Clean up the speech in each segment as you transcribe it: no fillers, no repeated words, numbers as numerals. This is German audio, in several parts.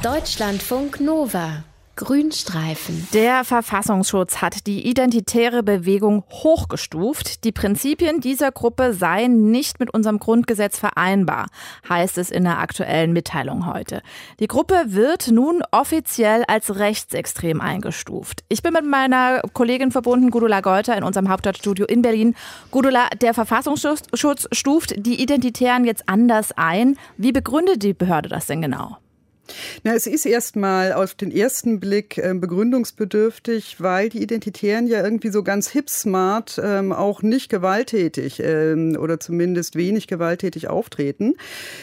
Deutschlandfunk Nova. Grünstreifen. Der Verfassungsschutz hat die identitäre Bewegung hochgestuft. Die Prinzipien dieser Gruppe seien nicht mit unserem Grundgesetz vereinbar, heißt es in der aktuellen Mitteilung heute. Die Gruppe wird nun offiziell als rechtsextrem eingestuft. Ich bin mit meiner Kollegin verbunden, Gudula Geuter, in unserem Hauptstadtstudio in Berlin. Gudula, der Verfassungsschutz stuft die Identitären jetzt anders ein. Wie begründet die Behörde das denn genau? Es ist erstmal auf den ersten Blick begründungsbedürftig, weil die Identitären ja irgendwie so ganz hip smart auch nicht gewalttätig oder zumindest wenig gewalttätig auftreten.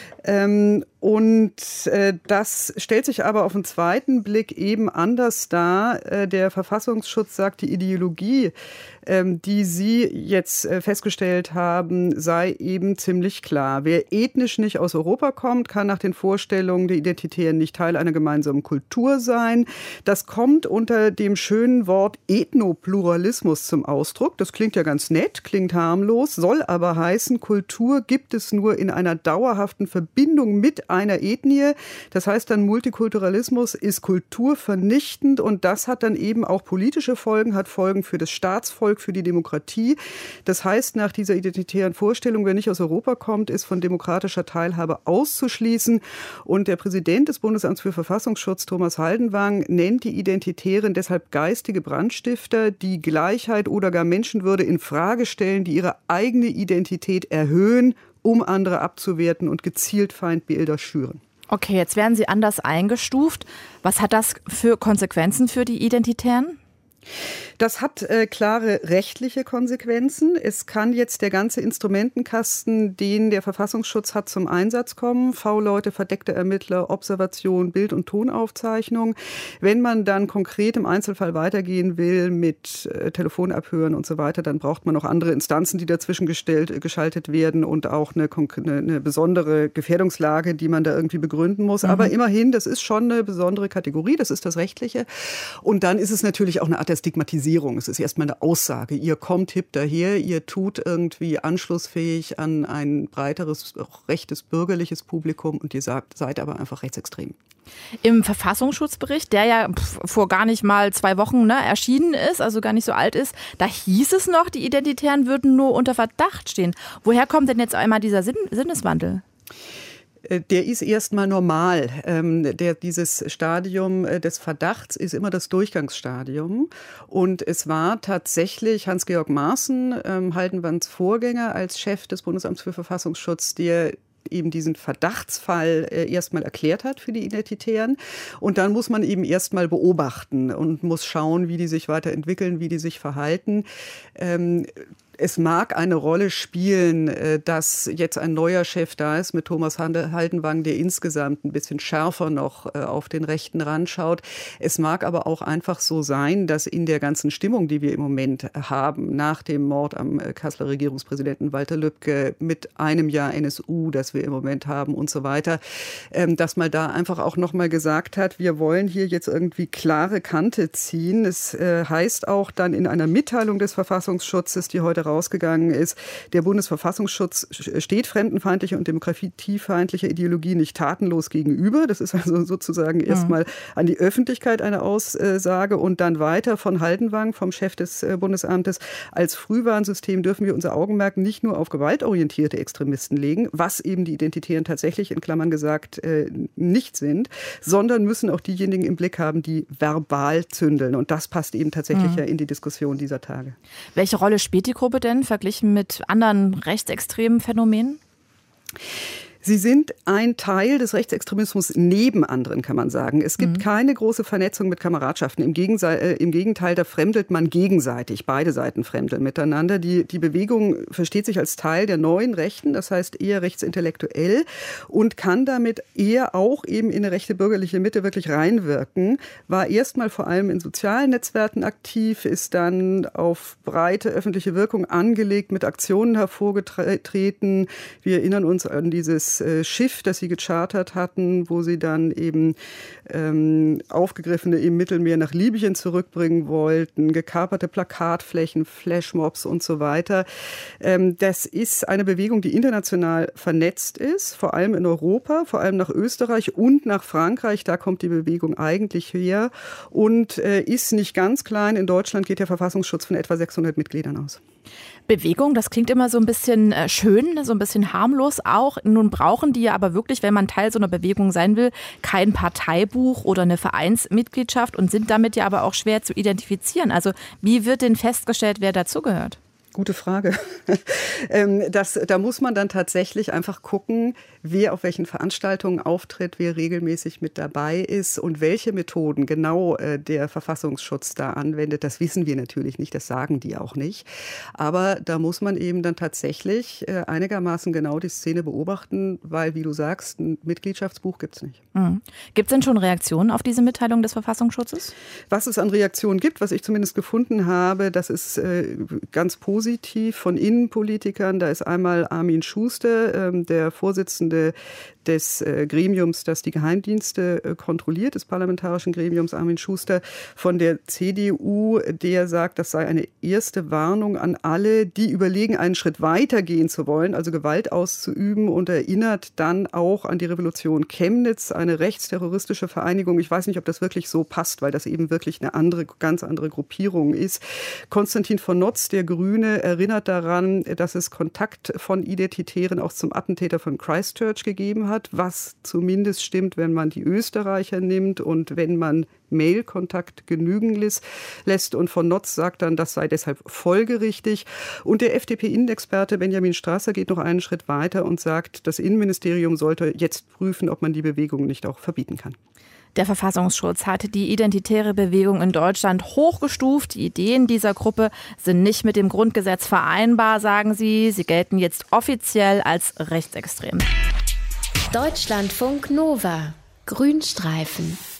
Das stellt sich aber auf den zweiten Blick eben anders dar. Der Verfassungsschutz sagt, die Ideologie, die Sie jetzt festgestellt haben, sei eben ziemlich klar. Wer ethnisch nicht aus Europa kommt, kann nach den Vorstellungen der Identitären nicht Teil einer gemeinsamen Kultur sein. Das kommt unter dem schönen Wort Ethnopluralismus zum Ausdruck. Das klingt ja ganz nett, klingt harmlos, soll aber heißen, Kultur gibt es nur in einer dauerhaften Verbindung mit einer Ethnie. Das heißt dann, Multikulturalismus ist kulturvernichtend und das hat dann eben auch politische Folgen, hat Folgen für das Staatsvolk, für die Demokratie. Das heißt, nach dieser identitären Vorstellung, wer nicht aus Europa kommt, ist von demokratischer Teilhabe auszuschließen. Und der Präsident des Bundesamts für Verfassungsschutz, Thomas Haldenwang, nennt die Identitären deshalb geistige Brandstifter, die Gleichheit oder gar Menschenwürde in Frage stellen, die ihre eigene Identität erhöhen, um andere abzuwerten und gezielt Feindbilder schüren. Okay, jetzt werden sie anders eingestuft. Was hat das für Konsequenzen für die Identitären? Das hat klare rechtliche Konsequenzen. Es kann jetzt der ganze Instrumentenkasten, den der Verfassungsschutz hat, zum Einsatz kommen. V-Leute, verdeckte Ermittler, Observation, Bild- und Tonaufzeichnung. Wenn man dann konkret im Einzelfall weitergehen will mit Telefonabhören und so weiter, dann braucht man noch andere Instanzen, die dazwischen geschaltet werden und auch eine besondere Gefährdungslage, die man da irgendwie begründen muss. Aber immerhin, das ist schon eine besondere Kategorie, das ist das Rechtliche. Und dann ist es natürlich auch eine Art der Stigmatisierung. Es ist erstmal eine Aussage. Ihr kommt hip daher, ihr tut irgendwie anschlussfähig an ein breiteres, auch rechtes, bürgerliches Publikum und ihr seid aber einfach rechtsextrem. Im Verfassungsschutzbericht, der ja vor gar nicht mal 2 Wochen erschienen ist, also gar nicht so alt ist, da hieß es noch, die Identitären würden nur unter Verdacht stehen. Woher kommt denn jetzt einmal dieser Sinneswandel? Der ist erstmal normal. Dieses Stadium des Verdachts ist immer das Durchgangsstadium. Und es war tatsächlich Hans-Georg Maaßen, Haldenwangs Vorgänger als Chef des Bundesamts für Verfassungsschutz, der eben diesen Verdachtsfall erstmal erklärt hat für die Identitären. Und dann muss man eben erstmal beobachten und muss schauen, wie die sich weiterentwickeln, wie die sich verhalten. Es mag eine Rolle spielen, dass jetzt ein neuer Chef da ist mit Thomas Haldenwang, der insgesamt ein bisschen schärfer noch auf den rechten Rand schaut. Es mag aber auch einfach so sein, dass in der ganzen Stimmung, die wir im Moment haben, nach dem Mord am Kasseler Regierungspräsidenten Walter Lübcke mit einem Jahr NSU, das wir im Moment haben und so weiter, dass man da einfach auch noch mal gesagt hat, wir wollen hier jetzt irgendwie klare Kante ziehen. Es heißt auch dann in einer Mitteilung des Verfassungsschutzes, die heute rausgegangen ist, der Bundesverfassungsschutz steht fremdenfeindlicher und demokratiefeindlicher Ideologie nicht tatenlos gegenüber. Das ist also sozusagen erstmal an die Öffentlichkeit eine Aussage und dann weiter von Haldenwang, vom Chef des Bundesamtes. Als Frühwarnsystem dürfen wir unser Augenmerk nicht nur auf gewaltorientierte Extremisten legen, was eben die Identitären tatsächlich in Klammern gesagt nicht sind, sondern müssen auch diejenigen im Blick haben, die verbal zündeln. Und das passt eben tatsächlich ja in die Diskussion dieser Tage. Welche Rolle spielt die Gruppe denn verglichen mit anderen rechtsextremen Phänomenen? Sie sind ein Teil des Rechtsextremismus neben anderen, kann man sagen. Es gibt keine große Vernetzung mit Kameradschaften. Im Gegenteil, da fremdelt man gegenseitig. Beide Seiten fremdeln miteinander. Die Bewegung versteht sich als Teil der neuen Rechten, das heißt eher rechtsintellektuell und kann damit eher auch eben in eine rechte bürgerliche Mitte wirklich reinwirken. War erstmal vor allem in sozialen Netzwerken aktiv, ist dann auf breite öffentliche Wirkung angelegt, mit Aktionen hervorgetreten. Wir erinnern uns an dieses das Schiff, das sie gechartert hatten, wo sie dann eben Aufgegriffene im Mittelmeer nach Libyen zurückbringen wollten, gekaperte Plakatflächen, Flashmobs und so weiter. Das ist eine Bewegung, die international vernetzt ist, vor allem in Europa, vor allem nach Österreich und nach Frankreich. Da kommt die Bewegung eigentlich her und ist nicht ganz klein. In Deutschland geht der Verfassungsschutz von etwa 600 Mitgliedern aus. Bewegung, das klingt immer so ein bisschen schön, so ein bisschen harmlos auch. Nun brauchen die ja aber wirklich, wenn man Teil so einer Bewegung sein will, kein Parteibuch oder eine Vereinsmitgliedschaft und sind damit ja aber auch schwer zu identifizieren. Also wie wird denn festgestellt, wer dazugehört? Gute Frage. Da muss man dann tatsächlich einfach gucken, wer auf welchen Veranstaltungen auftritt, wer regelmäßig mit dabei ist und welche Methoden genau der Verfassungsschutz da anwendet. Das wissen wir natürlich nicht, das sagen die auch nicht. Aber da muss man eben dann tatsächlich einigermaßen genau die Szene beobachten, weil, wie du sagst, ein Mitgliedschaftsbuch gibt es nicht. Mhm. Gibt es denn schon Reaktionen auf diese Mitteilung des Verfassungsschutzes? Was es an Reaktionen gibt, was ich zumindest gefunden habe, das ist ganz positiv von Innenpolitikern. Da ist einmal Armin Schuster, der Vorsitzende des Gremiums, das die Geheimdienste kontrolliert, des parlamentarischen Gremiums, Armin Schuster von der CDU, der sagt, das sei eine erste Warnung an alle, die überlegen, einen Schritt weiter gehen zu wollen, also Gewalt auszuüben, und erinnert dann auch an die Revolution Chemnitz, eine rechtsterroristische Vereinigung. Ich weiß nicht, ob das wirklich so passt, weil das eben wirklich eine andere, ganz andere Gruppierung ist. Konstantin von Notz, der Grüne, erinnert daran, dass es Kontakt von Identitären auch zum Attentäter von Christchurch gegeben hat, was zumindest stimmt, wenn man die Österreicher nimmt und wenn man Mail-Kontakt genügen lässt. Und von Notz sagt dann, das sei deshalb folgerichtig. Und der FDP-Innenexperte Benjamin Strasser geht noch einen Schritt weiter und sagt, das Innenministerium sollte jetzt prüfen, ob man die Bewegung nicht auch verbieten kann. Der Verfassungsschutz hatte die identitäre Bewegung in Deutschland hochgestuft. Die Ideen dieser Gruppe sind nicht mit dem Grundgesetz vereinbar, sagen sie. Sie gelten jetzt offiziell als rechtsextrem. Deutschlandfunk Nova. Grünstreifen.